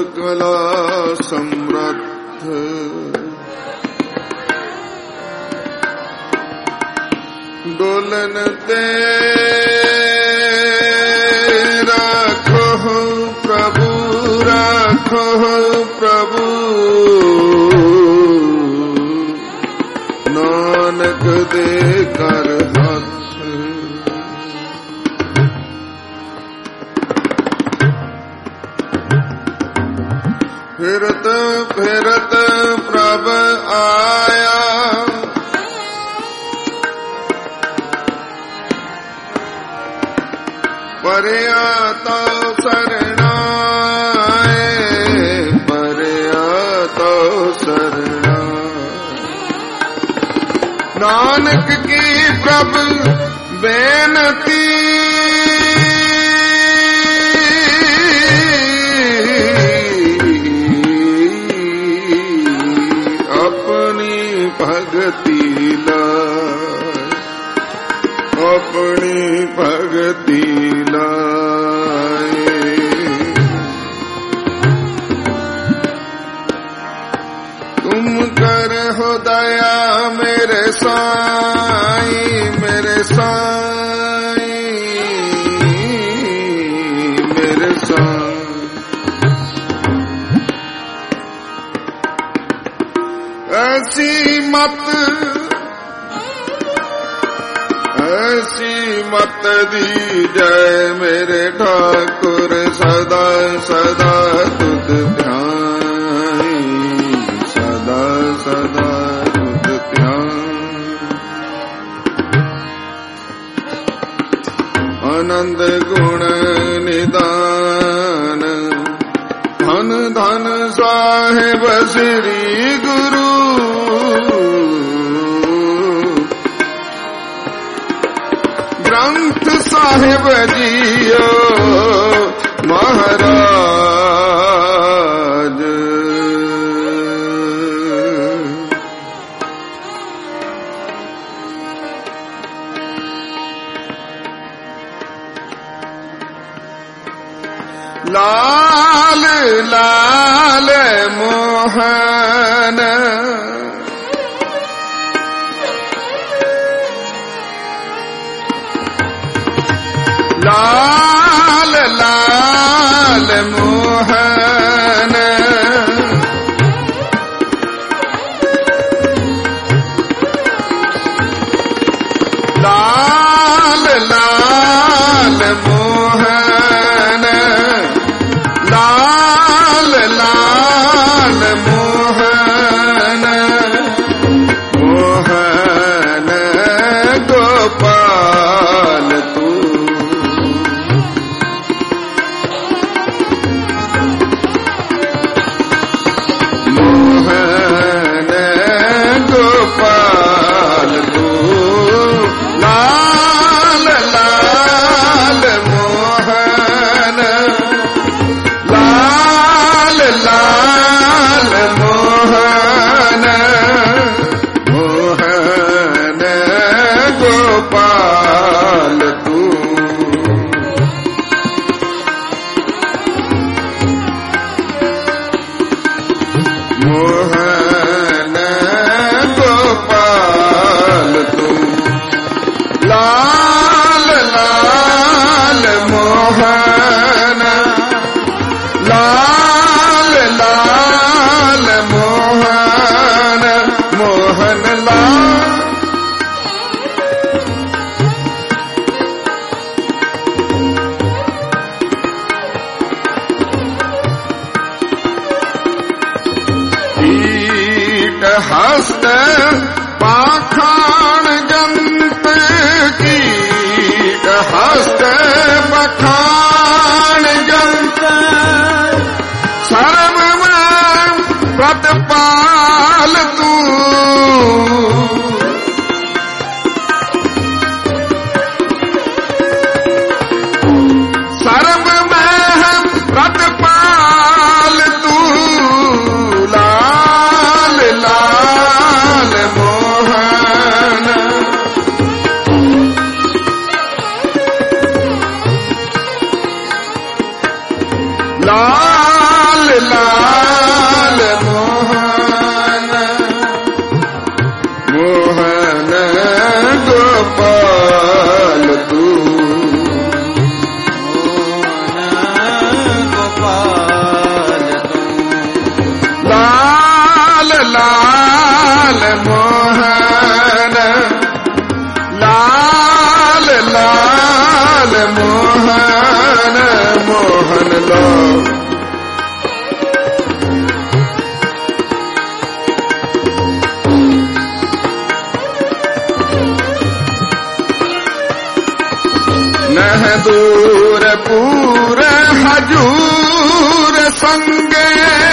कला समृद्ध डोलन ते राखो प्रभु, राखो प्रभु, नानक दे कर हाथ। फिरत फिरत प्रभ आया, परया तो शरणाए, परया तो शरणाए। नानक की प्रभु बेनती, अपनी भगति लाए, अपनी भगति लाए। तुम कर हो दया मेरे साईं, मेरे साईं, मेरे साईं। ऐसी मत दीजय मेरे ठाकुर, सदा सदा तुझ ध्यान, सदा सदा तुझ ध्यान। आनंद गुण निदान, धन धन साहिब श्री गुरु, ग्रंथ साहिब जियो महाराज। लाल लाल मोहन, लाल लाल मोहन, लाल लाल मोहन, लाल लाल मोहन, मोहन गोपाल तू। मोहन गोपाल तू, लाल लाल मोहन, लाल लाल मोहन, मोहन गोपाल तू। मोहन गोपाल तू, लाल लाल मोहन, लाल लाल मोहन, मोहन लाल। हस्त पाखाण जंत की दूर पूरे हजूर संगे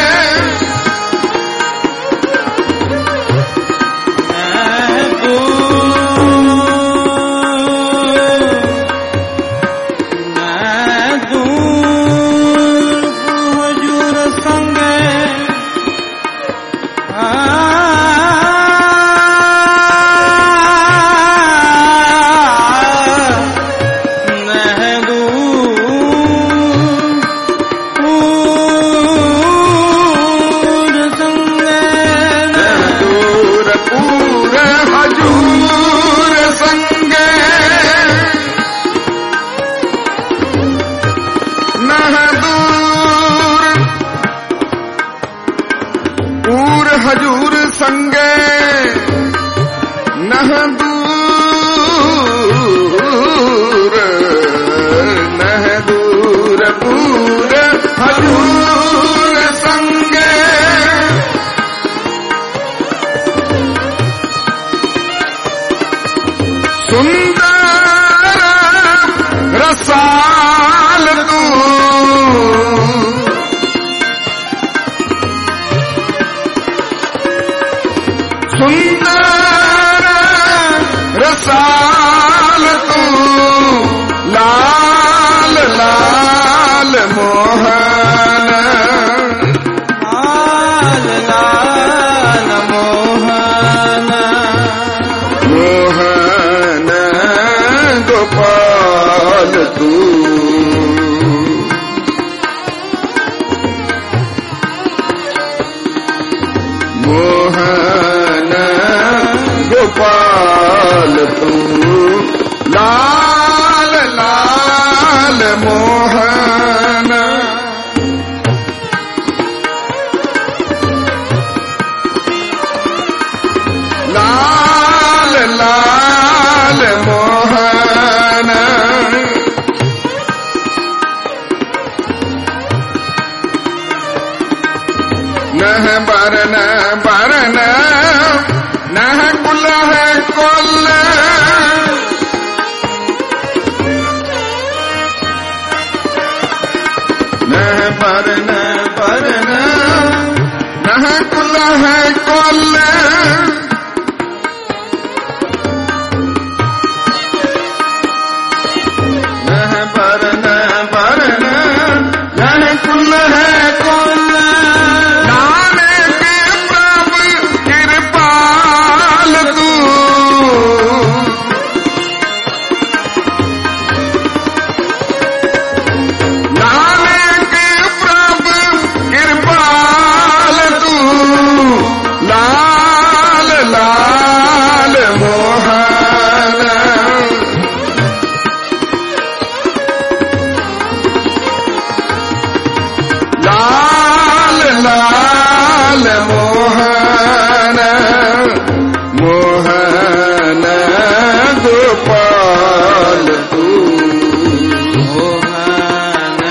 हजूर संगे नह दूर पूरे हजूर संगे सुंदर रसाल तू सुंदर रसाल तू लाल लाल मोहन लाल लाल मोहन मोहन गोपाल तू मोहन गोपाल तू लाल लाल मोहन लाल लाल मोहन नह बरन बरन नह कुल है कुल नह बरन बरन नह कुल है कुल नह बरन बरन नह कुल है कुल लाल मोहन मोहन गोपाल तू मोहन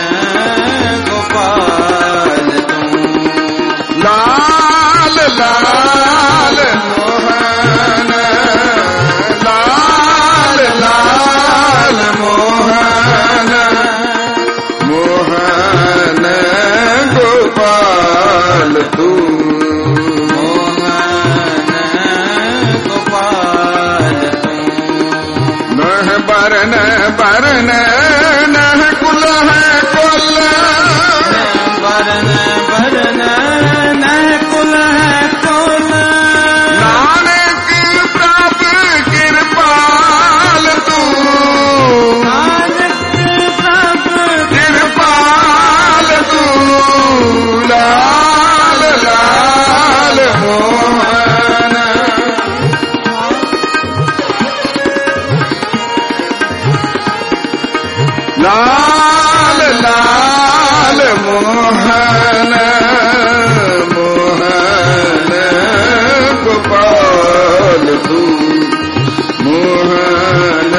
गोपाल तू लाल लाल मोहन लाल लाल मोहन मोहन गोपाल तू मोहन गोपाल तू नह बरन बरन नह कुल है कुल बरन बरन नह कुल है कुल नानक प्रभ कृपाल तू नानक प्रभ कृपाल तू लाल लाल मोहन लाल लाल मोहन मोहन गोपाल तू मोहन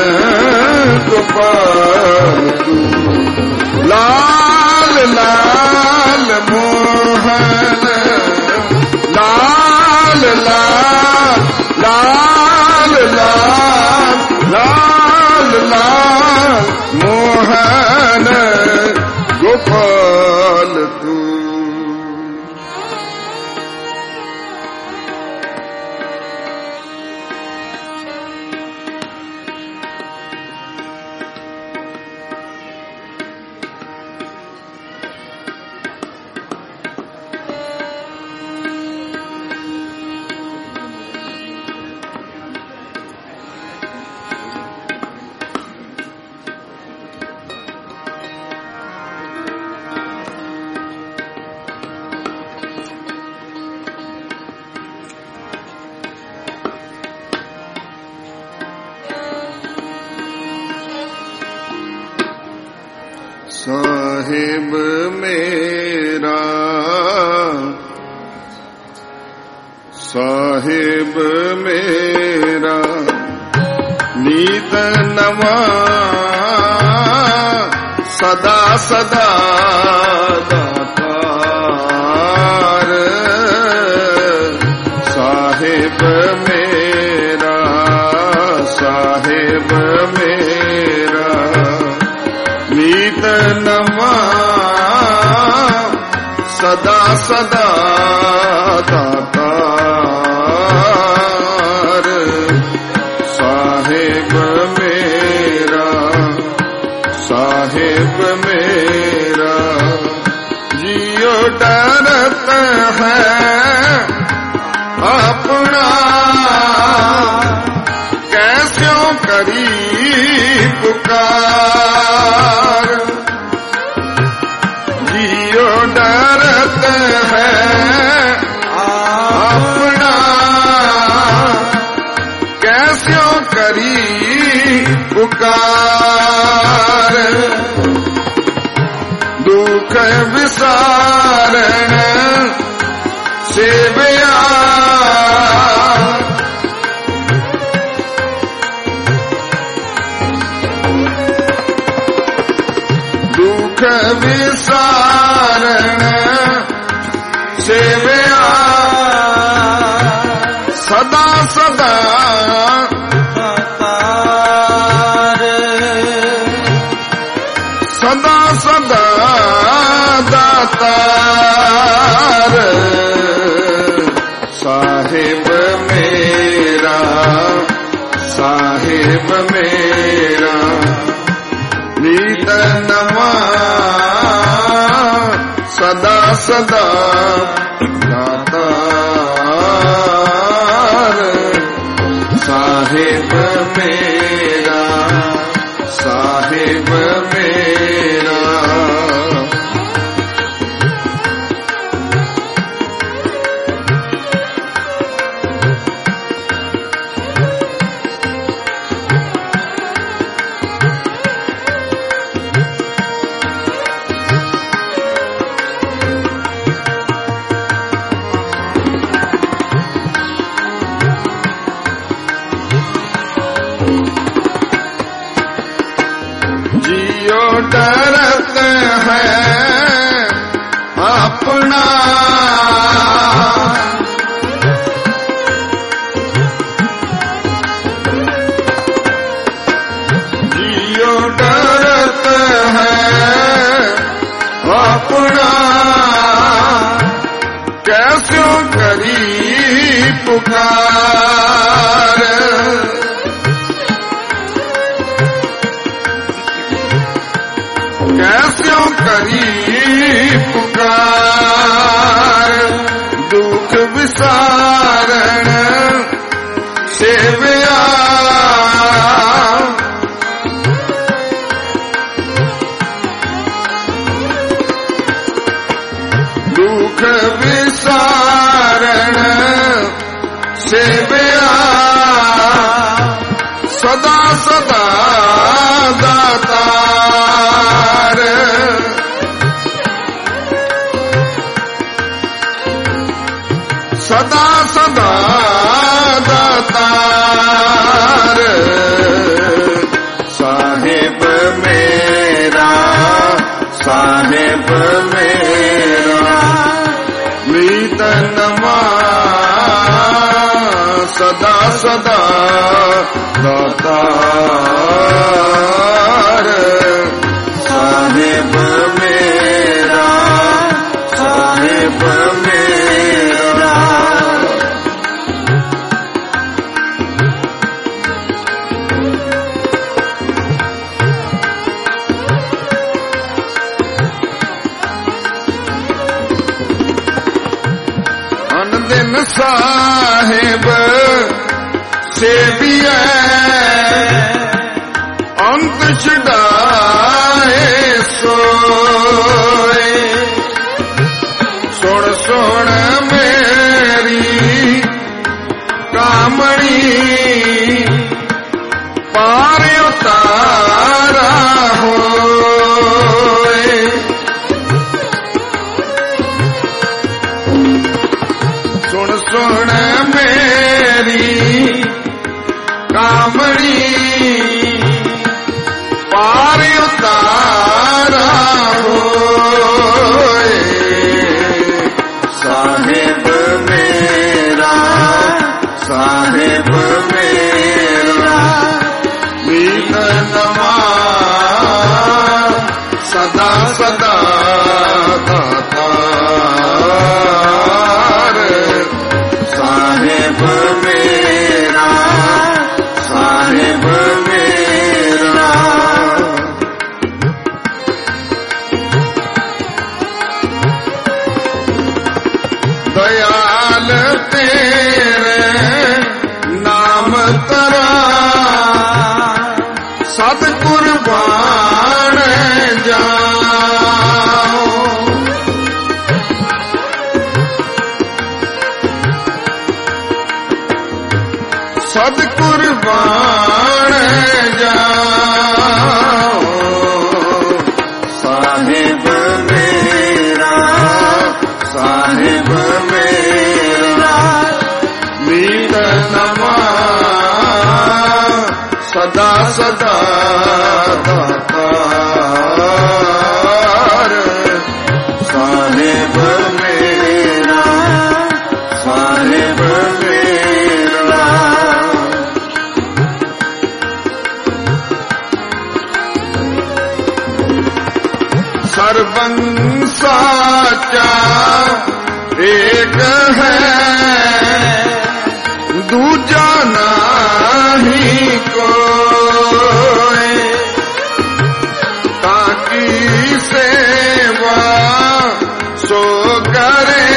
गोपाल तू लाल लाल मोहन लाल लाल लाल लाल लाल लाल मोहन ਸਾਹਿਬ ਮੇਰਾ ਸਾਹਿਬ ਮੇਰਾ ਨੀਤ ਨਵਾਂ ਸਦਾ ਸਦਾ ਦਾਤਾਰ ਸਾਹਿਬ ਮੇਰਾ ਸਾਹਿਬ ਮੇਰਾ ਨੀਤ ਨਵਾਂ ਸਦਾ ਸਦਾ ਦਾਤਾਰ ਸਾਹਿਬ ਮੇਰਾ ਸਾਹਿਬ ਮੇਰਾ ਜਿਉ ਡਰਤ ਹੈ ਆਪਣਾ ਕੈਸਿਓ ਕਰੀ ਪੁਕਾਰ ਜਿਉ ਡਰਤ ਹੈ ਆਪਣਾ ਕੈਸਿਓ ਕਰੀ ਪੁਕਾਰ ਦੁਖ ਵਿਸਾਰਨ ਸੇਵਿਆ ਦੁਖ ਵਿਸਾਰਨ ਸੇਵਿਆ ਸਦਾ ਸਦਾ ਸਦਾ ਸਦਾ ਦਾਤਾਰ ਸਾਹਿਬ ਮੇਰਾ ਸਾਹਿਬ ਮੇਰਾ ਨੀਤ ਨਵਾਂ ਸਦਾ ਸਦਾ ਦਾਤਾਰ ਸਾਹਿਬ ਮੇਰਾ ਸਾਹਿਬ ਮੇਰਾ जियो डरत है अपना जियो डरत है अपना कैसे करी पुकार कैस्यों करी पुकार दुख विसारण सेवया दुख विसारण सेवया सदा सदा दातार सदा सदा दातार साहिब मेरा साहिब मेरा मीत नवां सदा सदा दातार साहिब मेरा साहिब मेरा अन दिन साहिब सेविया अंत छुड़ाए सोए सुन सुन मेरी कामणी पार उतारा होए ਸਤ ਕੁਰਬਾਨ ਜਾਓ। ਸਤ ਕੁਰਬਾਨ ਜਾਓ। ਸਾਹਿਬ ਮੇਰਾ, ਸਾਹਿਬ ਮੇਰਾ, ਮੀਤ ਨਵਾ ਸਦਾ ਸਦਾ ਦਾਤਾਰ। ਸਾਹਿਬ ਮੇਰਾ, ਸਾਹਿਬ ਮੇਰਾ, ਸਰਬੰ ਸਾਚਾ ਏਕ ਹੈ, ਦੂਜਾ ਨਾਹੀ ਕੋਇ। ਤਾਕੀ ਸੇਵਾ ਸੋ ਕਰੇ,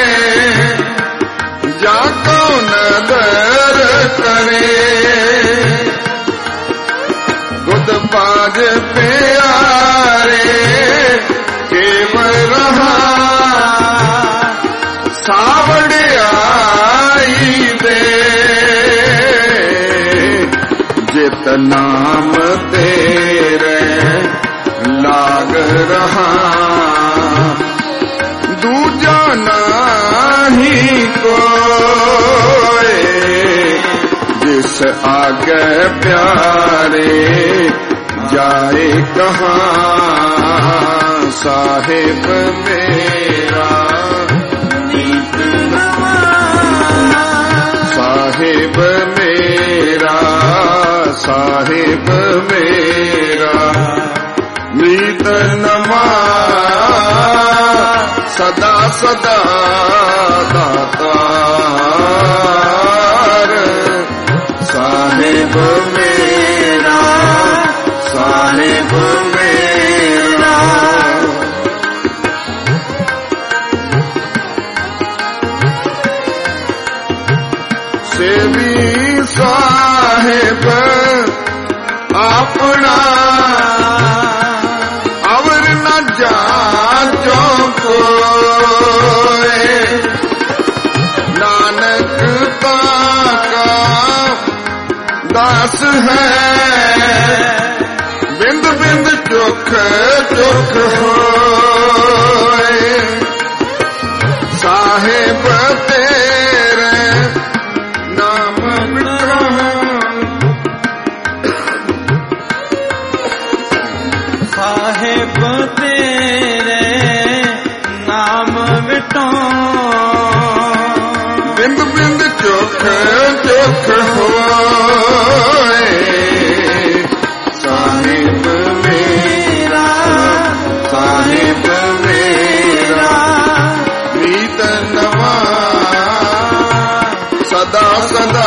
ਜਾ ਕੋ ਨਦਰ ਕਰੇ। ਗੁਦ ਬਾਜ ਪਿਆਰੇ ਕੇਵਲ ਰਹਾ, ਸਾਵੜਿਆਈ ਦੇ। ਜਿਤ ਨਾਮ ਤੇਰੇ ਲਾਗ ਰਹਾ, ਦੂਜਾ ਨਾਹੀ ਕੋਇ। ਜਿਸ ਆਗੇ ਪਿਆਰੇ ਜਾਏ ਕਹਾਂ, ਸਾਹਿਬ ਮੇਰਾ ਨੀਤ ਨਵਾ। ਸਾਹਿਬ ਮੇਰਾ, ਸਾਹਿਬ ਮੇਰਾ, ਨੀਤ ਨਵਾ ਸਦਾ ਸਦਾ ਦਾਤਾਰ। ਸਾਹਿਬ ਮੇਰਾ, ਸਾਹਿਬ ਮੇਰਾ, ਸੇਵੀ ਸਾਹਿਬ ਆਪਣਾ, ਅਵਰ ਨ ਜਾਚੋ ਕੋਇ। ਨਾਨਕ ਤਾਕਾ ਦਾਸ ਹੈ, ਬਿੰਦ ਬਿੰਦ ਚੁਖ ਚੁਖ ਹੋਏ। ਸਾਹਿਬ ਤੇਰੇ ਨਾਮ ਵਿਟਰਾਂ, ਸਾਹਿਬ ਤੇਰੇ ਨਾਮ ਵਿਟੋਂ। ਬਿੰਦ ਬਿੰਦ ਚੁਖ ਚੁਖ ਹੋਏ। ਸਾਹਿਬ ਮੇਰਾ, ਸਾਹਿਬ ਮੇਰਾ, ਨੀਤ ਨਵਾ ਸਦਾ ਸਦਾ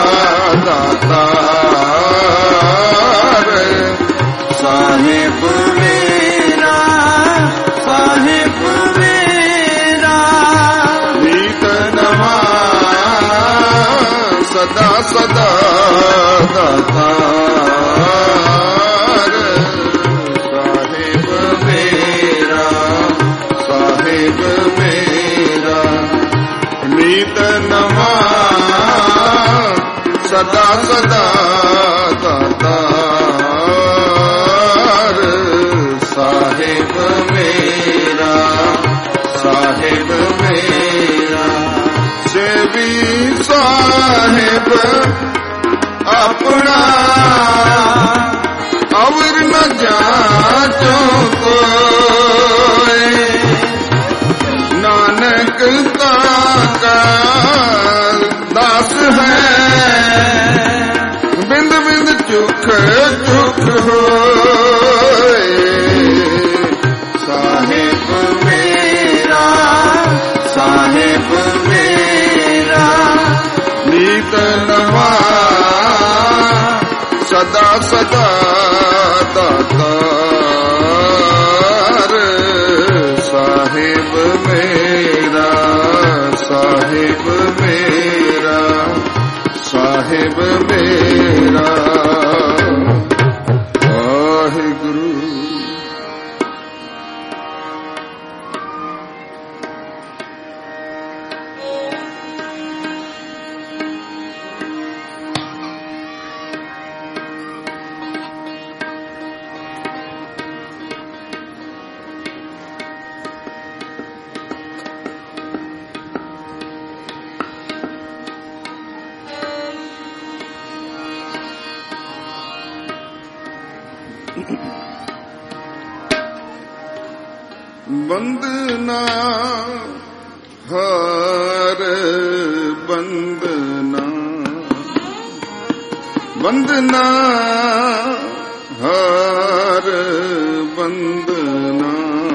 ਦਾਤਾਰ। ਸਾਹਿਬ ਮੇਰਾ, ਸਾਹਿਬ ਮੇਰਾ, ਨੀਤ ਨਵਾ ਸਦਾ ਸਦਾ ਦਾਤਾਰ। ਸਾਹਿਬ ਮੇਰਾ, ਸਾਹਿਬ ਮੇਰਾ, ਨੀਤ ਨਵਾ ਸਦਾ ਸਦਾ ਦਾਤਾਰ। ਸਾਹਿਬ ਮੇਰਾ, ਸਾਹਿਬ ਮੇਰਾ, ਸੇਵੀ ਸਾਹਿਬ ਆਪਣਾ, ਅਵਰ ਨ ਜਾਚੋ ਕੋਇ। ਨਾਨਕ ਤਾਕਾ ਦਾਸ ਹੈ, ਬਿੰਦ ਬਿੰਦ ਚੁਖ ਚੁਖ ਹੋਏ। ਸਾਹਿਬ ਮੇਰਾ, ਸਾਹਿਬ ਮੇਰਾ, ਨੀਤ ਨਵਾ ਸਦਾ ਸਦਾ ਦਾਤਾਰ। ਸਾਹਿਬ ਮੇਰਾ, ਸਾਹਿਬ ਮੇਰਾ, ਸਾਹਿਬ ਮੇਰਾ। ਬੰਦਨਾ ਹਰ ਬੰਦਨਾ, ਬੰਦਨਾ ਹਰ ਬੰਦਨਾ,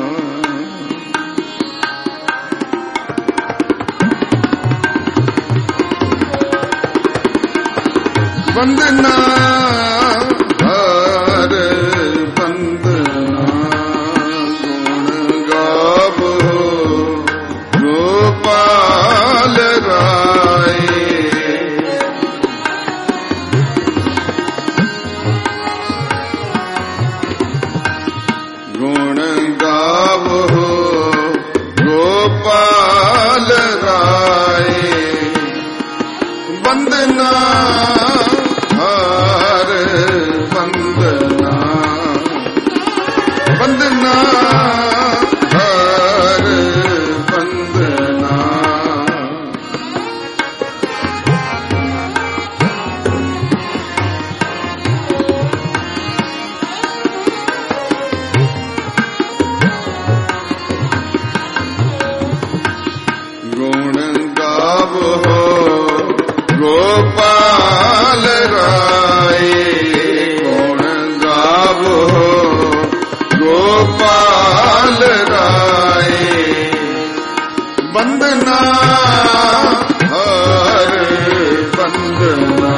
ਬੰਦਨਾ ਹਰ ਬੰਦਨਾ, ਗੁਣ ਗਾਵੋ ਗੋਪਾਲ ਰਾਏ, ਗੁਣ ਗਾਵੋ ਗੋਪਾਲ ਰਾਏ, ਬੰਦਨਾ ਹਰ ਬੰਦਨਾ, ਬੰਦਨਾ ਹਰ ਬੰਦਨਾ, ਗੁਣ ਗਾਵੋ ਗੋਪਾਲ ਰਾਏ, ਗੁਣ ਗਾਵੋ ਗੋਪਾਲ ਰਾਏ, ਬੰਦਨਾ ਹਰ ਬੰਦਨਾ,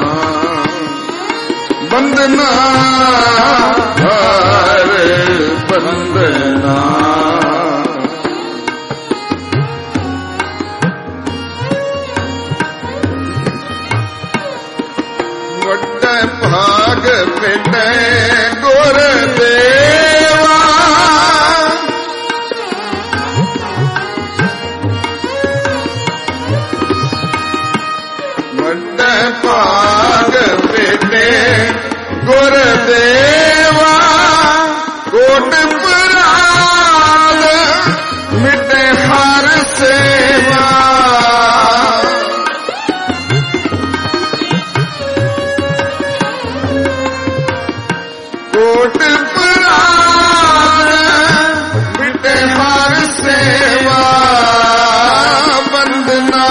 ਬੰਦਨਾ ਹਰ ਬੰਦਨਾ, ਵੱਡਾ ਭਾਗ ਭੇਟੇ ਗੁਰ ਦੇਵਾ, ਵੱਡਾ ਭਾਗ ਭੇਟੇ ਗੁਰ ਦੇਵਾ, ਕੋਟ ਪ੍ਰਾਨ ਮਿਟੇ ਹਰ ਸੇਵਾ, ਕੋਟ ਪ੍ਰਾਨ ਮਿਟੇ ਹਰ ਸੇਵਾ, ਬੰਦਨਾ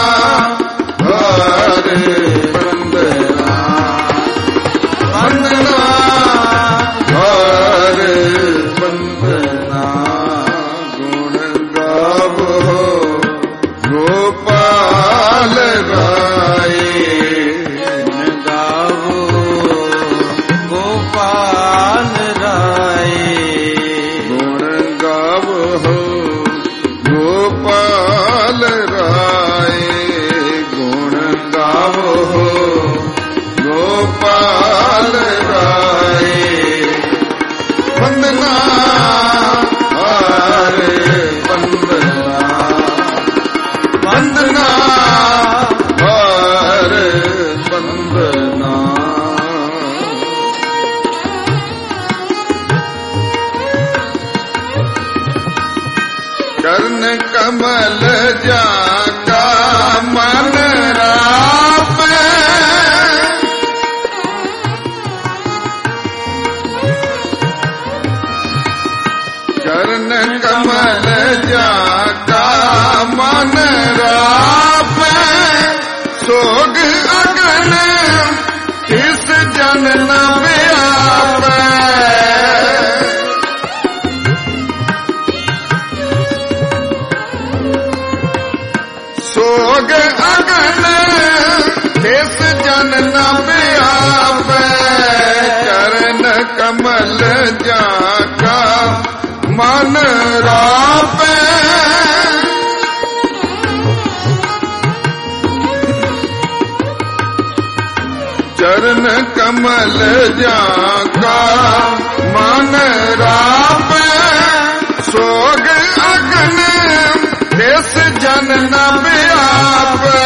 ਹਰ ਬੰਦਨਾ, ਬੰਦਨਾ ਹਰ ਬੰਦਨਾ, ਗੁਣ ਗਾਵੋ ਗੋਪਾਲ ਰਾਏ, ਗੁਣ ਗਾਵੋ ਗੋਪਾਲ ਰਾਏ, ਗੁਣ ਗਾਵੋ ਗੋਪਾਲ ਰਾਏ, ਗੁਣ ਗਾਵੋ ਗੋਪਾਲ ਰਾਏ, ਬੰਦਨਾ ਹਰ ਬੰਦਨਾ, ਬੰਦਨਾ ਹਰ ਬੰਦਨਾ, ਕਰਨ ਕਮਲ ਜਾ ਕਾ ਮਨ ਰਾਪੈ, ਕਰਨ ਕਮਲ ਜਾ ਕਾ ਮਨ ਰਾਪੈ, ਸੋਗ ਅਗਨ ਇਸ ਜਨ ਨ ਵਿਆਪੈ, ਸੋਗ ਅਗਨ ਇਸ ਜਨ ਨ ਵਿਆਪੈ, ਕਰਨ ਕਮਲ ਜਾ ਕਾ ਮਨ ਰਾਪੈ, ਚਰਨ ਕਮਲ ਜਾ ਕਾ ਮਨ ਰਾਪੈ, ਸੋਗ ਅਗਨ ਇਸ ਜਨ ਨ ਵਿਆਪੈ,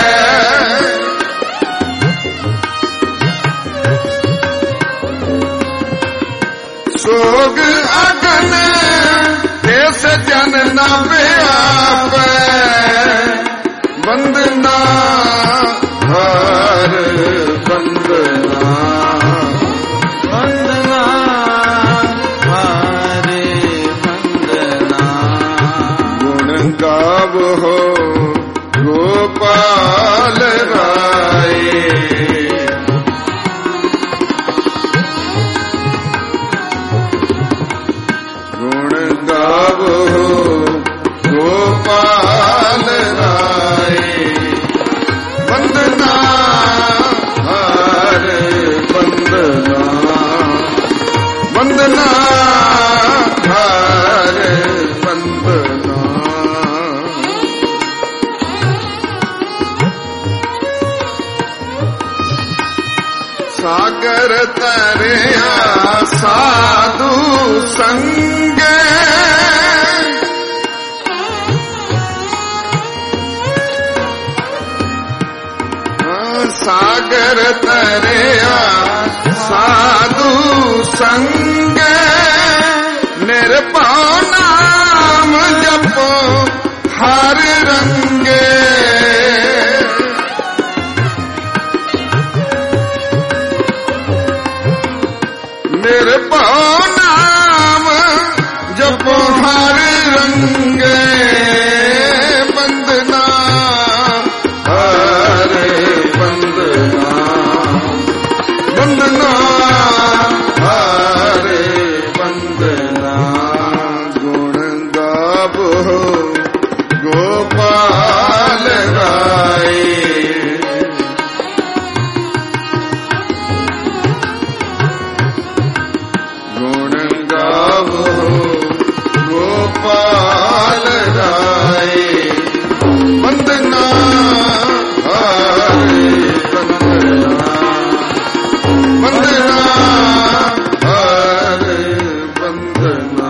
ਸੋਗ ਅਗਨ ਇਸ ਜਨ ਨ ਵਿਆਪੈ, ਬੰਦਨਾ ਹਰ ਬੰਦਨਾ, ਬੰਦਨਾ बंदना हरे बंदना। सागर तरिया साधु संग, सागर तरिया साधु संग, निर्भव नाम जपो हर रंगे। निर्भव नाम जपो हर रंगे, बंदना हरे बंदना। बंदना हरे बंदना। गुण गावो गोपाल गाए, गुण गावो गोपाल गाए। बंदना हरे बंदना। बंदना हरे बंदना।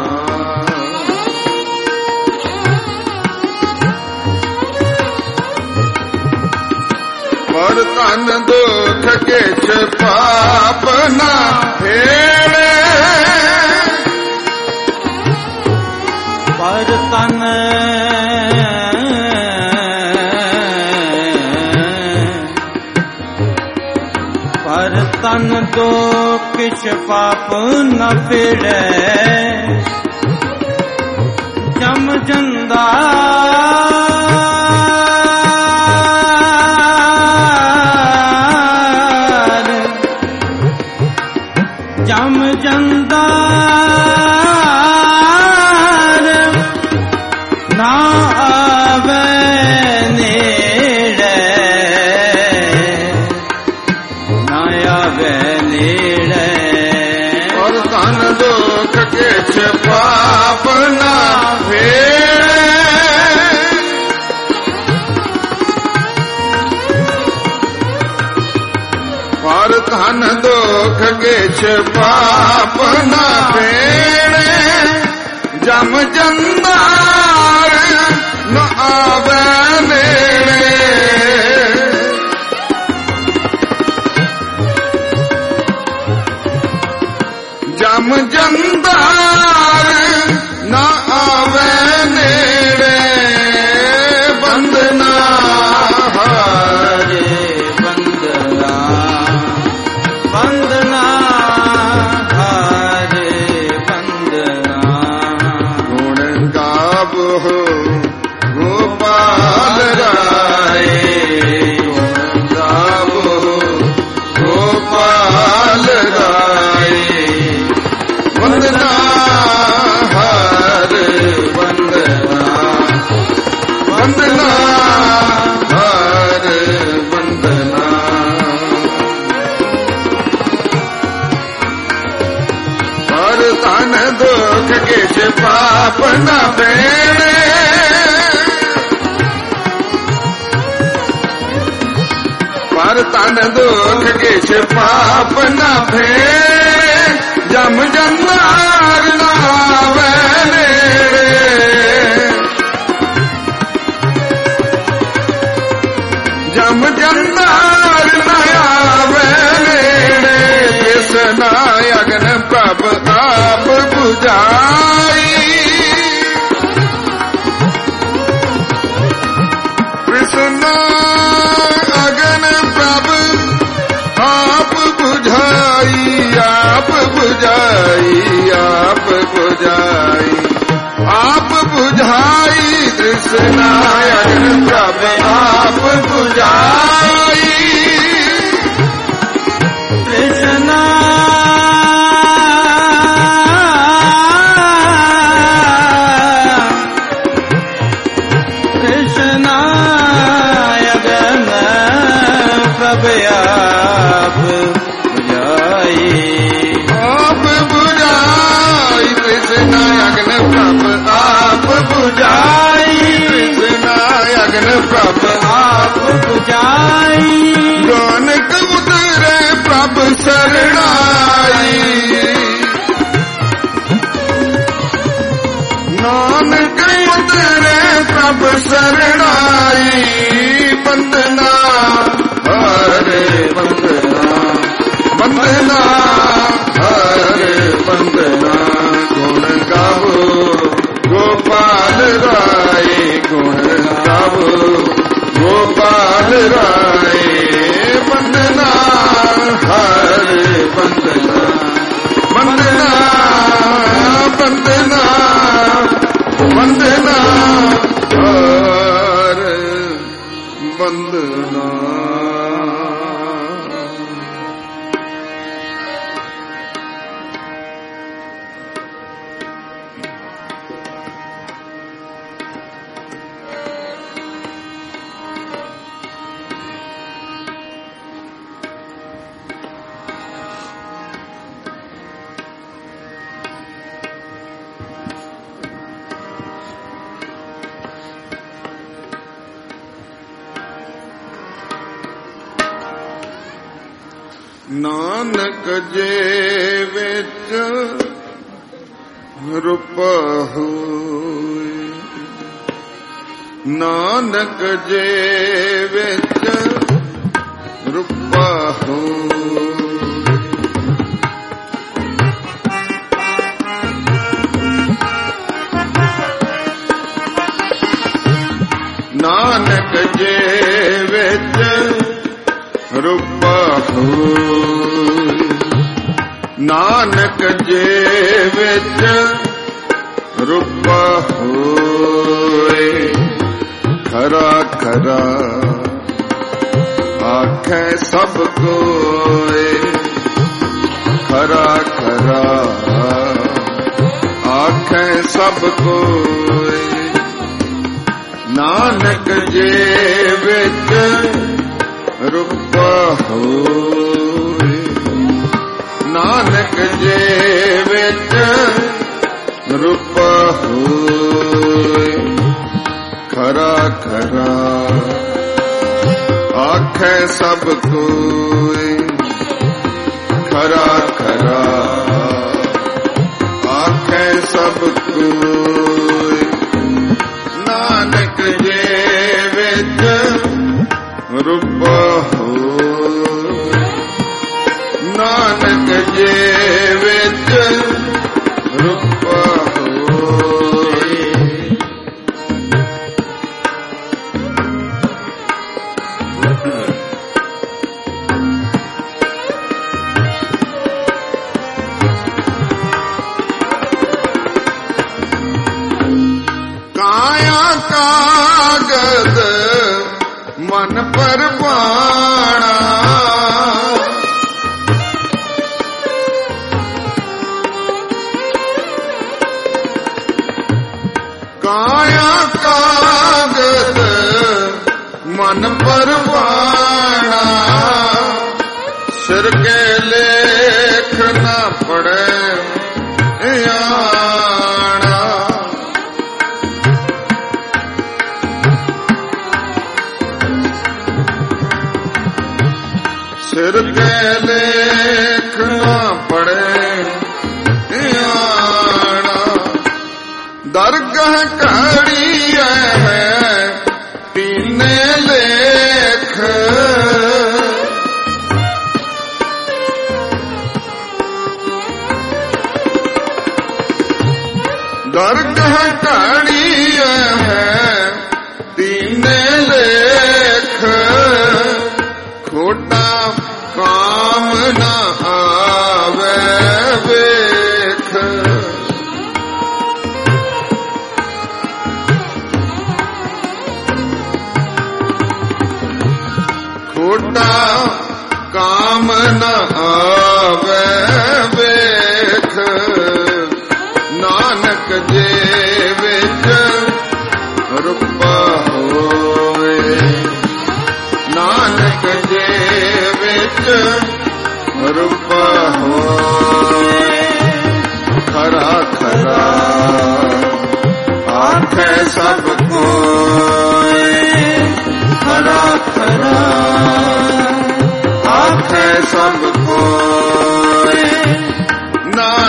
पर तन दुख के पाप ना फेरे, पर तन दो किछ पाप न फिरे, जम जंदार जम जंदार ना आवे नेड़े, ना आवे नेड़े। और धन दुख के पाप ना फेरे, और धन दुख के पाप ना फेरे, जम जंदार न आवे नेड़े। जम जंदार न आवे नेड़े, बंदना हरे बंदना। बंदना हरे बंदना। गुण गावो गोपाल गाए, गुण गावो गोपाल गाए। बंदना हरे बंदना। बंदना हरे बंदना। और तन दुख के पाप न फेरे, पर तन दुख के पाप न फेरे, जम जंदार न आवे नेड़े। जम जंदार न आवे नेड़े, कृष्ण अग्न प्रभ आप बुझाई। कृष्ण अग्न प्रभ आप बुझाई, ਪ੍ਰਭ ਆਪ 부ਝਾਈ। ਨਾਨਕ ਉਤਰੇ ਪ੍ਰਭ ਸਰਣਾਈ। ਨਾਨਕ ਉਤਰੇ ਪ੍ਰਭ ਸਰਣਾਈ। ਬੰਦਨਾ ਹਰੇ ਬੰਦਨਾ, ਬੰਦਨਾ ਹਰੇ ਬੰਦਨਾ। ਗੁਣ ਗਾਵੋ ਗੋਪਾਲ ਰਾਏ, ਗੁਣ ਗਾਵੋ ਗੋਪਾਲ ਰਾਏ। ਬੰਦਨਾ ਹਰੇ ਬੰਦਨਾ, ਬੰਦਨਾ ਬੰਦਨਾ ਬੰਦਨਾ ਹਰੇ ਬੰਦਨਾ। ਨਾਨਕ ਜੇ ਵਿੱਚ ਰੂਪਾ ਹੋਏ, ਨਾਨਕ ਜੇ ਵਿੱਚ ਰੂਪਾ ਹੋਏ। ਨਾਨਕ ਜੇ ਵਿੱਚ ਰੂਪਾ ਹੋਏ, ਨਾਨਕ ਜੇ ਵਿੱਚ ਰੂਪਾ ਹੋਏ। ਖਰਾ ਖਰਾ ਆਖੈ ਸਭ ਕੋਏ, ਖਰਾ ਖਰਾ ਆਖੈ ਸਭ ਕੋਏ। ਨਾਨਕ ਜੇ ਵਿੱਚ ਰੂਪਾ ਹੋਏ, ਨਾਨਕ ਜੇ ਵਿੱਚ ਰੂਪਾ ਹੋਏ। ਖਰਾ ਖਰਾ ਆਖੈ ਸਭ ਕੋਏ, ਖਰਾ ਖਰਾ ਆਖੈ ਸਭ ਕੋਏ। ਨਾਨਕ ਜੇ ਵਿੱਚ ਰੂਪਾ ਹੋਏ, ਨਾਨਕ ਜੇ ਵਿੱਚ ਰੂਪਾ ਹੋਏ। ਕਾਇਆ ਕਾਗਦ ਮਨ ਪਰਵਾਣਾ, ਕਾਇਆ ਕਾਗਦ ਮਨ ਪਰਵਾਣਾ। ਸਿਰ ਕੇ ਲੇਖ ਨਾ ਪੜੈ ਆਣਾ, ਸਿਰ ਕੇ ਲੇਖ ਨਾ ਪੜੈ ਆਣਾ। ਦਰਗਹ ਘੜੀ ਹੈ ਤੀਨੇ ਲੇਖ, ਦਰਗਹ ਘੜੀ ਹੈ ਤੀਨੇ ਲੇਖ। ਖੋਟਾ ਕਾਮ ਨਾ ਆਵੇ ਵੇਖ, ਖੋਟਾ ਕਾਮ ਨਾ ਆਵੇ ਵੇਖ। ਨਾਨਕ ਜੇ ਵਿੱਚ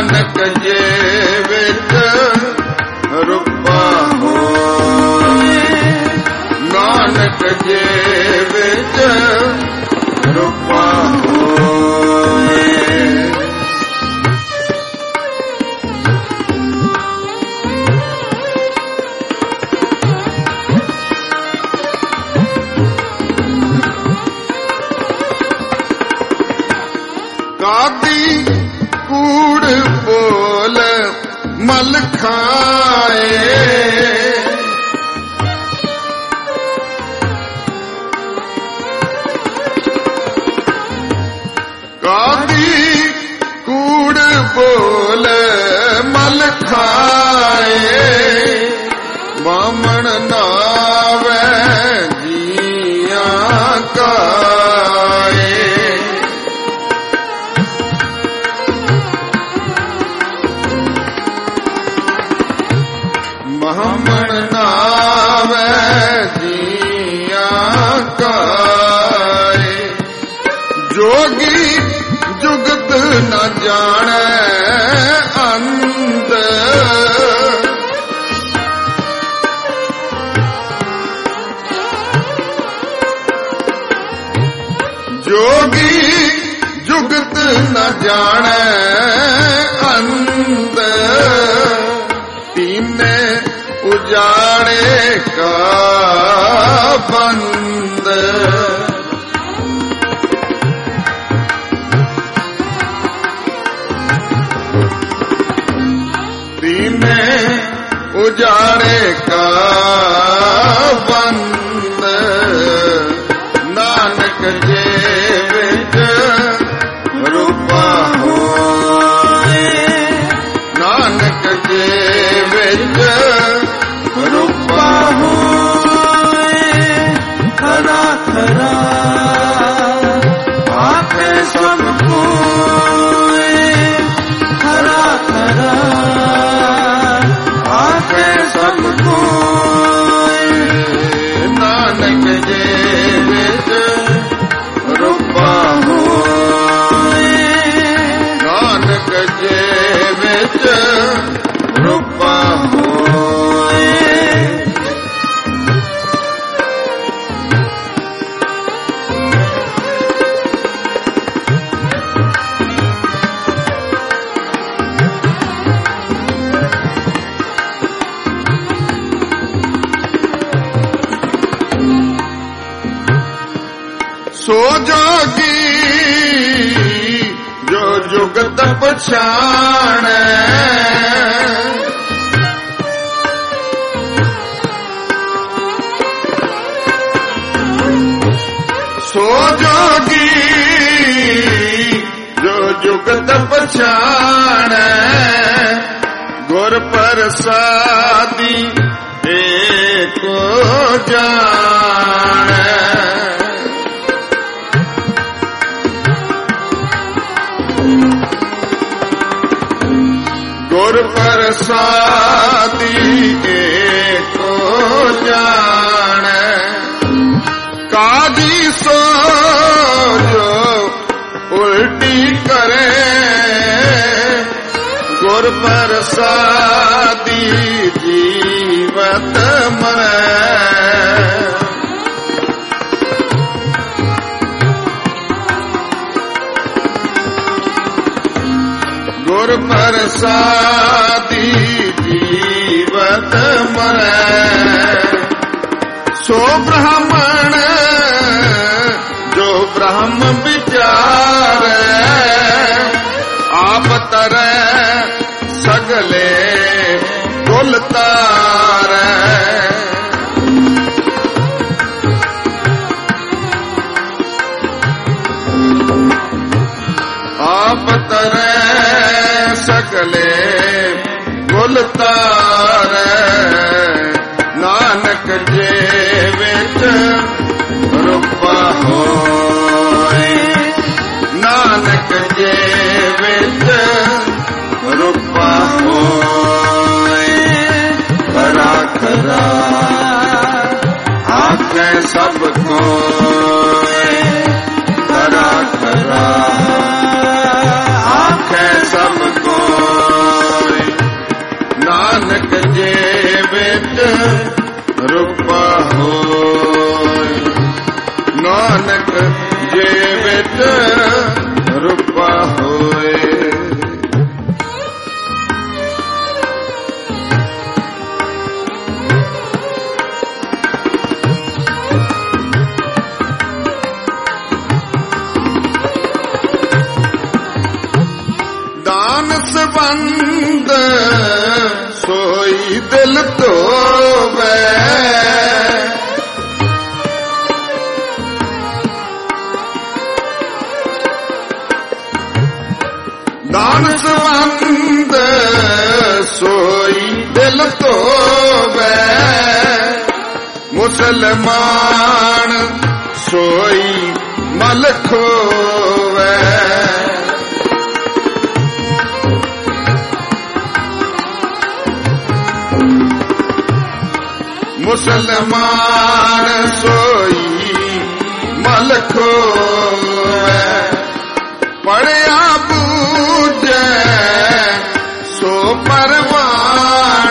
ਨਾਨਕ ਜੇ ਵਿੱਚ ਰੂਪਾ ਹੋਏ, ਨਾਨਕ ਜੇ ਵਿੱਚ ਰੂਪਾ ਹੋਏ। ਕਾਦੀ ਕੂੜ ਬੋਲ ਮਲ ਖਾਏ, ਕਾਦੀ ਕੂੜ ਬੋਲ ਮਲ ਖਾਏ, ਬਾਮਣ ਨਾਵੇ ਜੀਆਂ ਕਾਏ। ਬਾਮਣ ਨਾਵੇ ਜੀਆਂ ਕਾਏ, ਜੋਗੀ ਜੁਗਤ ਨ ਜਾਣੈ ਅੰਤ, ਜੋਗੀ ਜੁਗਤ ਨ ਜਾਣੈ ਅੰਤ, ਤੀਨੇ ਉਜਾੜੇ ਕਾ ਬੰਦ। ਤੀਨੇ ਉਜਾੜੇ ਕਾ ਬੰਦ, ਨਾਨਕ ਜੇ ਵਿੱਚ ਰੂਪਾ ਹੋਏ, ਨਾਨਕ ਜੇ ਵਿੱਚ ਰੂਪਾ ਹੋਏ। ਖਰਾ ਖਰਾ ਆਖੇ ਸਭ ਕੋਏ, ਖਰਾ ਖਰਾ ਆਖੇ ਸਭ ਕੋਏ, ਨਾਨਕ ਜੇ ਵਿੱਚ ਰੂਪਾ ਹੋਏ, ਨਾਨਕ ਜੇ ਵਿੱਚ ਰੂਪਾ ਹੋਏ। ਸੋ ਜੋਗੀ ਜੋ ਜੁਗਤ ਪਛਾਣੈ, ਸੋ ਜੋਗੀ ਜੋ ਜੁਗਤ ਪਛਾਣੈ, ਗੁਰ ਪ੍ਰਸਾਦੀ ਏਕੋ ਜਾਣੈ। ਗੁਰ ਪ੍ਰਸਾਦੀ ਏਕੋ ਜਾਣੈ, ਕਾਦੀ ਸੋ ਜੋ ਉਲਟੀ ਕਰੇ, ਗੁਰ ਪ੍ਰਸਾਦੀ ਜੀਵਤ ਮਰੈ। ਗੁਰ ਪ੍ਰਸਾਦੀ ਜੀਵਤ ਮਰੈ, ਸੋ ਬ੍ਰਾਹਮਣ ਜੋ ਬ੍ਰਹਮ ਵਿਚਾਰੈ, ਆਪ ਤਰੈ ਸਗਲੇ ਕੁਲ ਤਾਰੈ। ਆਪ ਤਰੈ ਸਗਲੇ ਕੁਲ ਤਾਰੈ, ਨਾਨਕ ਜੇ ਵਿੱਚ ਰੂਪਾ ਹੋਏ, ਨਾਨਕ ਜੇ ਵਿੱਚ ਰੂਪਾ ਹੋਏ। ਖਰਾ ਖਰਾ ਆਖੇ ਸਭ ਕੋਏ, ਖਰਾ ਖਰਾ ਆਖੇ ਸਭ ਕੋਏ। ਦਾਨ ਸੰਬੰਧ ਸੋਈ ਦਿਲ ਧੋਵੈ, ਦਾਨ ਸੰਬੰਧ ਸੋਈ ਦਿਲ ਧੋਵੈ, ਮੁਸਲਮਾਨ ਸੋਈ ਮਲ ਖੋਵੈ, ਮੁਸਲਮਾਨ ਸੋਈ ਮਲ ਖੋਵੈ, ਪੜਿਆ ਬੂਝੈ ਸੋ ਪਰਵਾਣ,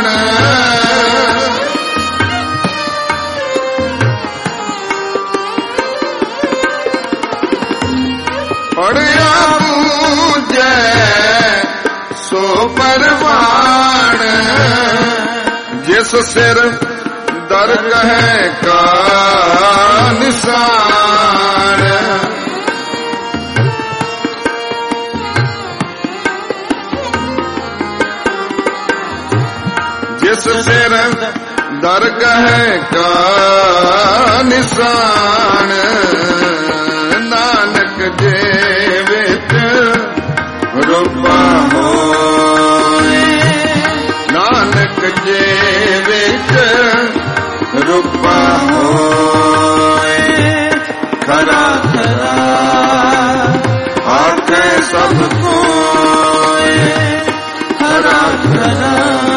ਪੜਿਆ ਬੂਝੈ ਸੋ ਪਰਵਾਣ, ਜਿਸ ਸਿਰ ਦਰਗਹਿ ਕਾ ਨਿਸ਼ਾਨ, ਜਿਸ ਸਿਰ ਦਰਗਹਿ ਕਾ ਨਿਸ਼ਾਨ, ਨਾਨਕ ਦੇ ਵਿੱਚ ਰੂਪਾ ਹੋਏ, ਨਾਨਕ ਦੇ ਵਿੱਚ ਰੂਪਾ ਹੋਏ, ਖਰਾ ਖਰਾ ਆਖੇ ਸਭ ਕੋਏ, ਖਰਾ ਖਰਾ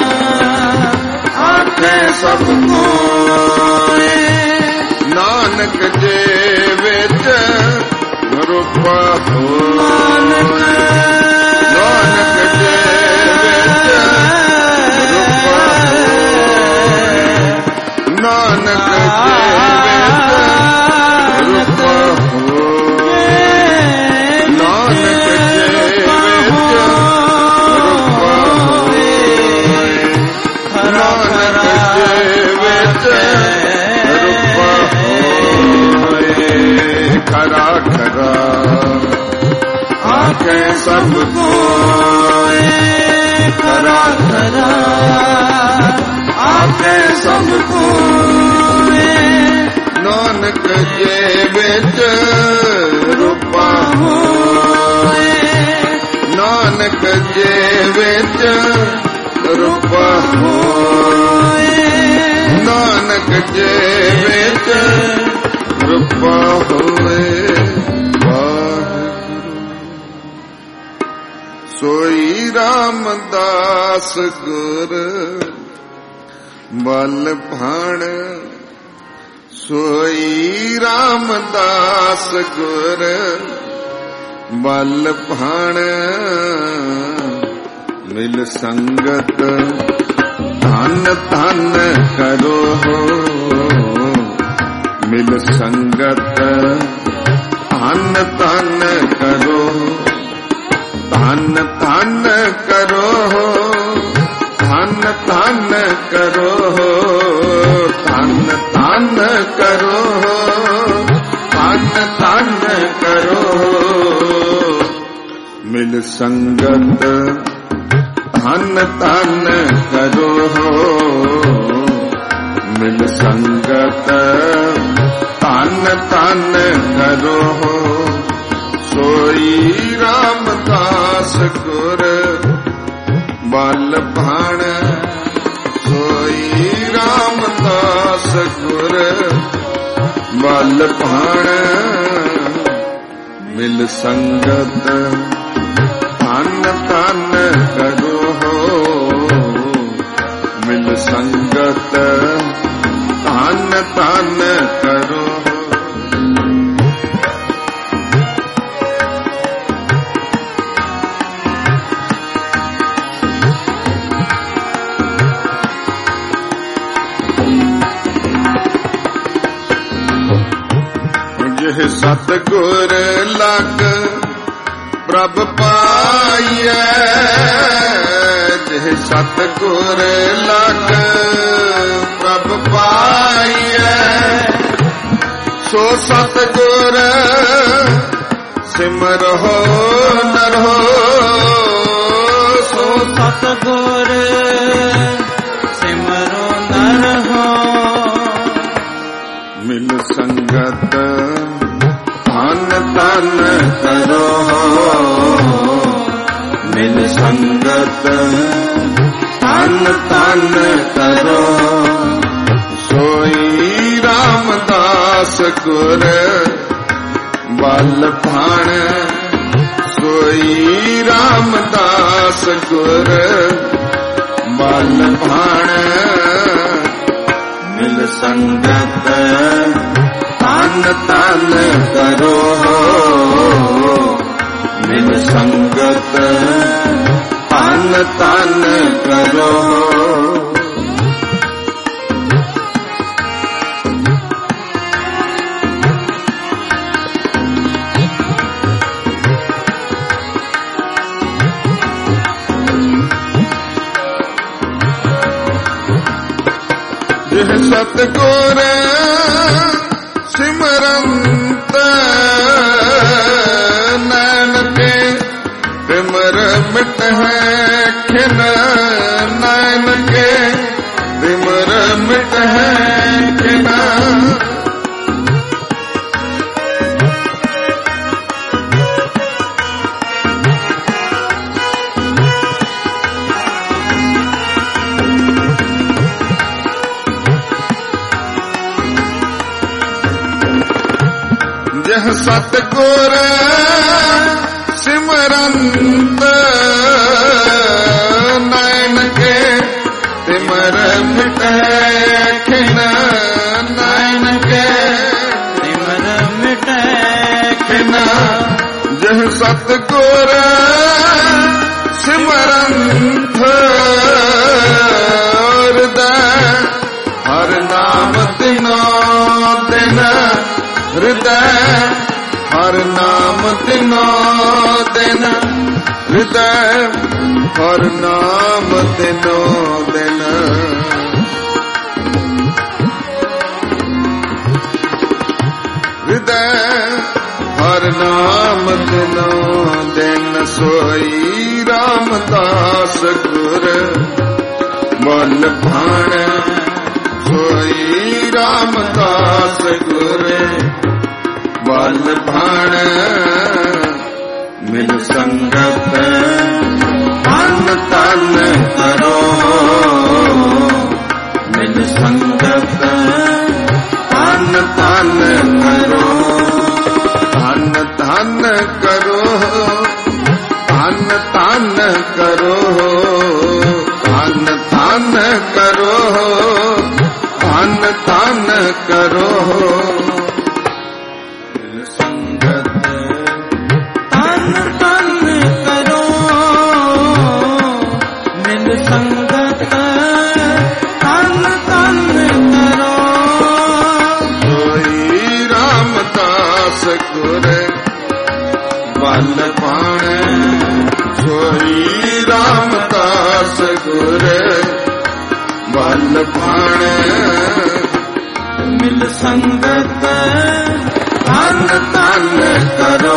ਆਖੇ ਸਭ ਕੋਏ, ਨਾਨਕ ਦੇ ਵਿੱਚ ਰੂਪਾ ਹੋਏ, ਨਾਨਕ ਦੇ ਵਿੱਚ ਰੂਪਾ ਹੋਏ, ਨਾਨਕ ਦੇ ਵਿੱਚ ਰੂਪਾ ਹੋਏ, ਨਾਨਕ ਦੇ ਵਿੱਚ ਰੂਪਾ ਹੋਏ, ਨਾਨਕ ਦੇ ਵਿੱਚ ਰੂਪਾ ਹੋਏ, ਖਰਾ ਖਰਾ ਆਖੇ ਸਭ ਕੋਏ, ਖਰਾ ਖਰਾ ਆਖੇ ਸਭ ਕੋਏ, ਨਾਨਕ ਦੇ ਵਿੱਚ ਰੂਪਾ ਹੋਏ, ਨਾਨਕ ਦੇ ਵਿੱਚ ਰੂਪਾ ਹੋਏ, ਨਾਨਕ ਦੇ ਵਿੱਚ ਰੂਪਾ ਹੋਏ। ਸੋਈ ਰਾਮਦਾਸ ਗੁਰ ਬਲ ਭਾਣ, ਸੋਈ ਰਾਮਦਾਸ ਗੁਰ ਬਲ ਭਾਣ, ਮਿਲ ਸੰਗਤ ਧਨ ਧਨ ਕਰੋ, ਮਿਲ ਸੰਗਤ ਧਨ ਧਨ ਕਰੋ, ਧਨ ਧਨ ਕਰੋ, ਧਨ ਧਨ ਕਰੋ, ਧਨ ਧਨ ਕਰੋ, ਧਨ ਧਨ ਕਰੋ, ਮਿਲ ਸੰਗਤ ਧਨ ਧਨ ਕਰੋ, ਮਿਲ ਸੰਗਤ ਧਨ ਧਨ ਕਰੋ, ਸੋਈ ਰਾਮਦਾਸ ਗੁਰ ਬਲ ਭਾਣ, ਸੋਈ ਰਾਮਦਾਸ ਗੁਰ ਬਲ ਭਾਣ, ਮਿਲ ਸੰਗਤ ਧਨ ਧਨ ਕਰੋ, ਮਿਲ ਸੰਗਤ ਧਨ ਧਨ ਕਰੋ, ਜਿਹ ਸਤਿਗੁਰ ਲਗ ਪ੍ਰਭ ਪਾਈਐ, ਜਿਹ ਸਤਿਗੁਰ ਲਗ ਪ੍ਰਭ ਪਾਈਐ, ਸੋ ਸਤਿਗੁਰ ਸਿਮਰਹੁ ਨਰਹੁ, सतगुर सिमरो नर हो। मिल संगत धन धन करो, मिल संगत धन धन करो। सोई रामदास गुर बल भाण, सोई रामदास गुर बल भाण। मिल संगत धन धन करो, मिल संगत धन धन करो। जिह सतगुर सिमरंत नैन के विमर मिट है खिन, नैन के विमर मिट है खिन। जिह सतगुर सिमरंत नैन के तिमर मिट है खिन, नैन के सिमर मिट खिन। जिह सतगुर सिमरंत हृदय हर नाम तिनो दिन, हृदय हर नाम तिनो दिन, हृदय हर नाम तिनो दिन। हृदय हर नाम तिनो दिन। सोई रामदास गुर बल भाण, सोई रामदास गुर बल भाण। मिल संगत धन धन करो, मिल संगत धन धन करो। धन धन करो, धन धन करो, धन धन करो, धन धन करो। गुर बल भाण, सोई रामदास गुर बल भाण। मिल संगत धन धन करो,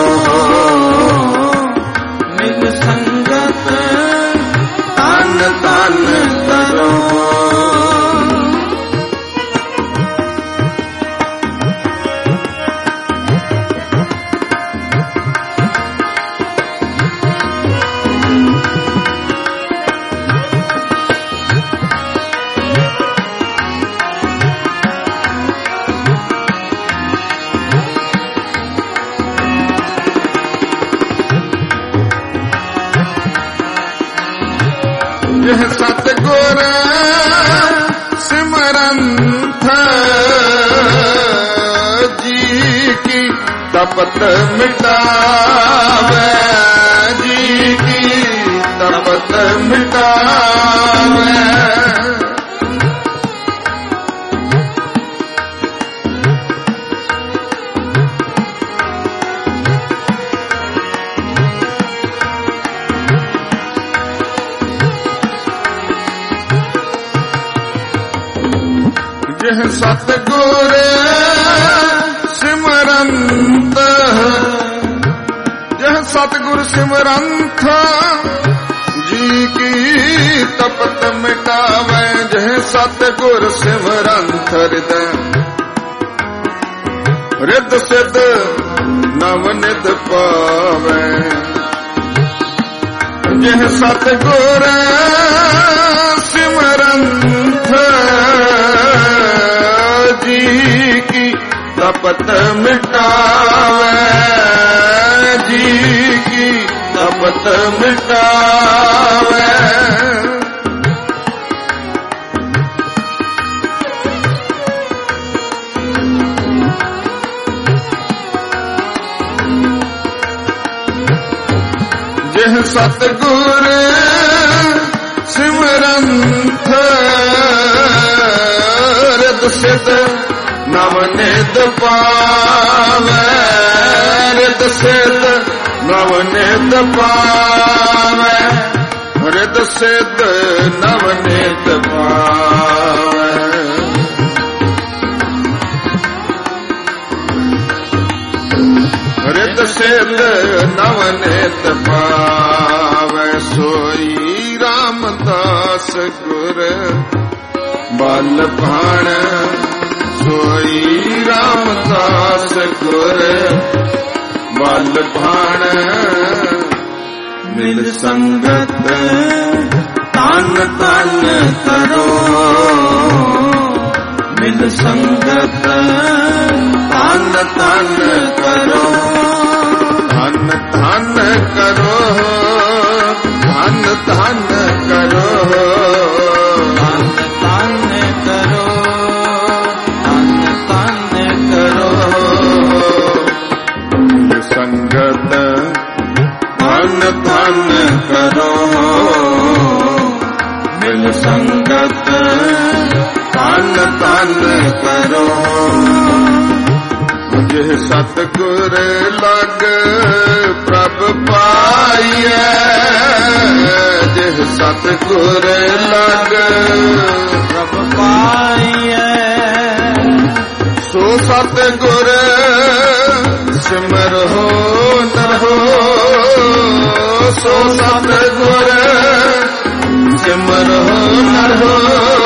मिल संगत धन धन करो। जिह सतगुर सिमरंत जी की तपत मिटावे, जी की तपत मिटावे। जिह सतगुर सिमरंत, जिह सतगुर सिमरंत जी की ਸਤਿਗੁਰ ਸਿਮਰੰਤ ਹਿਰਦੈ ਰਿੱਧ ਸਿੱਧ ਨਵ ਨਿਧ ਪਾਵੈ ਜਿਹ ਸਤਿਗੁਰ ਸਿਮਰੰਤ ਜੀ ਕੀ ਤਪਤ ਮਿਟਾਵੈ ਜੀ ਕੀ ਤਪਤ ਮਿਟਾਵੈ ਜਿਹ ਸਤਿਗੁਰ ਸਿਮਰੰਤ ਰਿੱਧ ਸਿੱਧ ਨਵ ਨਿਧ ਪਾਵੈ ਰਿੱਧ ਸਿੱਧ ਨਵ ਨਿਧ ਪਾਵੈ ਰਿੱਧ ਸਿੱਧ ਨਵ ਨਿਧ ਪਾਵੈ ਰਿੱਧ ਸਿੱਧ ਨਵ ਨਿਧ ਪਾਵੈ ਸੋਈ ਰਾਮਦਾਸ ਗੁਰ ਬਲ ਭਾਣ ਸੋਈ ਰਾਮਦਾਸ ਗੁਰ ਬਲ ਭਾਣ ਮਿਲ ਸੰਗਤ ਤਨ ਤਨ ਕਰੋ ਮਿਲ ਸੰਗਤ ਤਨ ਤਨ ਕਰੋ ਧਨ ਧਨ ਕਰੋ ਧਨ ਧਨ ਕਰੋ ਧਨ ਧਨ ਕਰੋ ਧਨ ਧਨ ਕਰੋ ਸੰਗਤ ਧਨ ਧਨ ਕਰੋ ਮਿਲ ਸੰਗਤ ਧਨ ਧਨ ਕਰੋ ਜਿਹ ਸਤਿਗੁਰ ਲਗ ਪ੍ਰਭ ਪਾਈਐ ਜਿਹ ਸਤਿਗੁਰ ਲਗ ਪ੍ਰਭ ਪਾਈਐ ਸੋ ਸਤਿਗੁਰ ਸਿਮਰਹੁ ਨਰਹੁ ਸੋ ਸਤਿਗੁਰ ਸਿਮਰਹੁ ਨਰਹੁ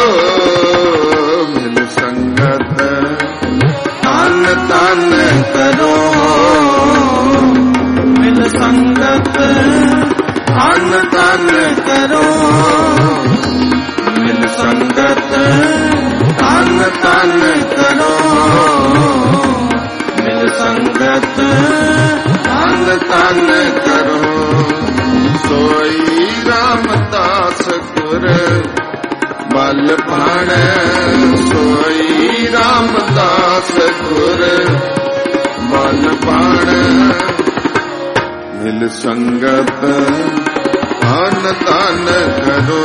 ਮਿਲ ਸੰਗਤ ਤਨ ਤਨ ਕਰੋ ਮਿਲ ਸੰਗਤ ਤਨ ਤਨ ਕਰੋ ਮਿਲ ਸੰਗਤ ਤਨ ਤਨ ਕਰੋ ਮਿਲ ਸੰਗਤ ਤਨ ਤਨ ਕਰੋ ਸੋਈ ਰਾਮਦਾਸ ਗੁਰ ਬਲ ਭਾਣ ਸੋਈ ਰਾਮਦਾਸ ਗੁਰ ਬਲ ਭਾਣ ਮਿਲ ਸੰਗਤ ਤਨ ਤਨ ਕਰੋ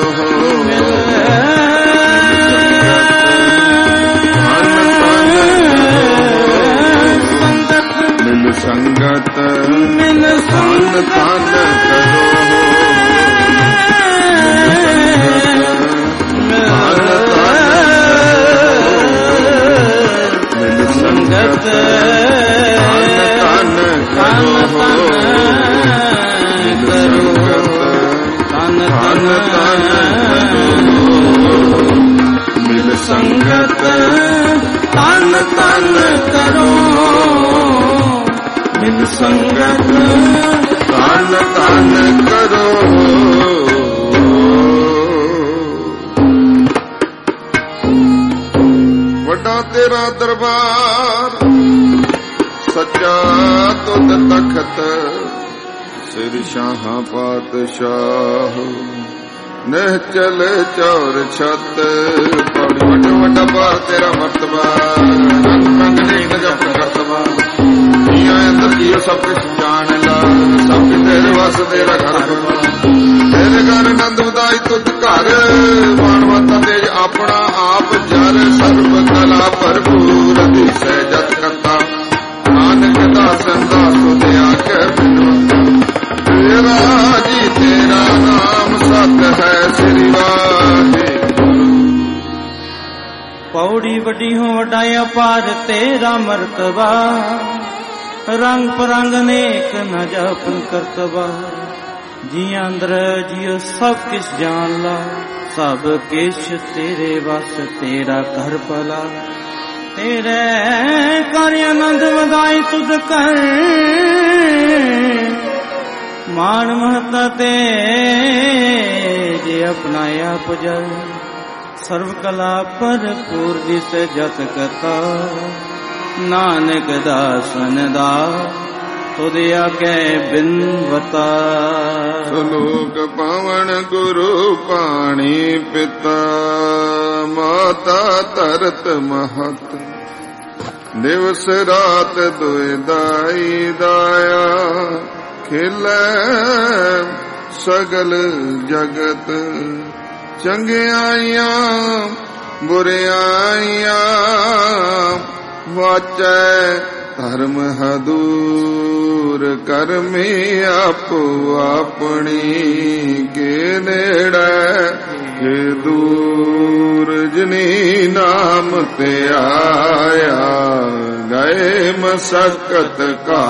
ਮਿਲ ਸੰਗਤ ਮਿਲ ਤਨ ਤਨ ਕਰੋ ਸੰਗਤ ਤਨ ਕਰੋ ਤਨ ਤਨ ਮਿਲ ਸੰਗਤ ਤਨ ਤਨ ਕਰੋ ਮਿਲ ਸੰਗਤ ਤਨ ਤਨ ਕਰੋ ਵੱਡਾ ਤੇਰਾ ਦਰਬਾਰ ਸੱਚਾ ਤੁਧ ਤਖਤ ਸਿਰ ਸ਼ਾਹਾਂ ਪਾਤਸ਼ਾਹ ਨਿਹਚਲ ਚੌਰ ਛੱਤ ਪੌੜੀ ਵੱਡਾ ਵੱਡਾ ਬਾਰ ਤੇਰਾ ਮਰਤਬਾ ਰੰਗ ਰੰਗ ਨਹੀਂ ਨਜਪ ਕਰਤਬਾ ਜੀਆਂ ਅੰਦਰ ਜੀਓ ਸਭ ਕੁਛ ਜਾਣ ਲਾ ਸਭ ਤੇਰੇ ਵਸ ਤੇਰਾ ਘਰ ਤੇਰੇ ਘਰ ਆਨੰਦ ਵਧਾਈ ਤੁਧ ਘਰ ਮਾਨਵਤਾ ਤੇਜ ਆਪਣਾ ਆਪ ਜਰ ਸਰਬ ਕਲਾ ਭਰਪੂਰ ਦਿਸੈ ਜਤ ਕਰਤਾ ਨਾਨਕ ਦਾਸਨ ਦਾਸ ਸੁਧਿਆ ਕੇ ਬਿਨਵੰਤਾ ਤੇਰਾ ਜੀ ਤੇਰਾ ਨਾਮ ਸਤ ਹੈ ਸ੍ਰੀ ਵਾਹਿਗੁਰੂ ਪੌੜੀ ਵੱਡੀ ਹੋ ਵੱਡਾ ਅਪਾਰ ਤੇਰਾ ਮਰਤਬਾ ਰੰਗ ਪਰੰਗ ਅਨੇਕ ਨ ਜਪਨ ਕਰਤਬਾ ਜੀ ਅੰਦਰ ਜੀਓ ਸਭ ਕਿਸ ਜਾਣ ਲਾ सब किश तेरे बस तेरा कर भला, तेरे कर आनंद वधाई तुझ कर, मान महता तेरे अपनाया पुजल, सर्व कला पर पूर्ति से जत कथा, नानक दासन दा तुदिया के बिनवता। सलोक पावन गुरु पाणी पिता, माता तरत महत, दिवस रात दुई दाई दाया, खिलै सगल जगत, चंगियाइयां बुरियाइयां, वाचै धर्म हदूर, करमी आपो अपनी के नेड़ै के दूर, जिनी नाम ते आया गए मसकत का,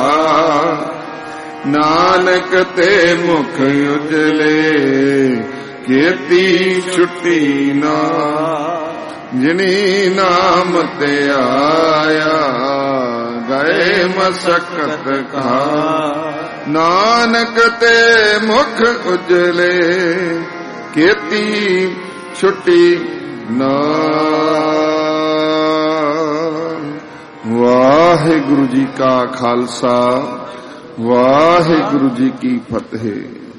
नानक ते मुख उजले खेती छुट्टी ना, जिनी नाम ते आया गए मसकत का, नानक ते मुख उजले खेती छुट्टी ना। वाहिगुरु जी का खालसा, वाहिगुरु जी की फतेह।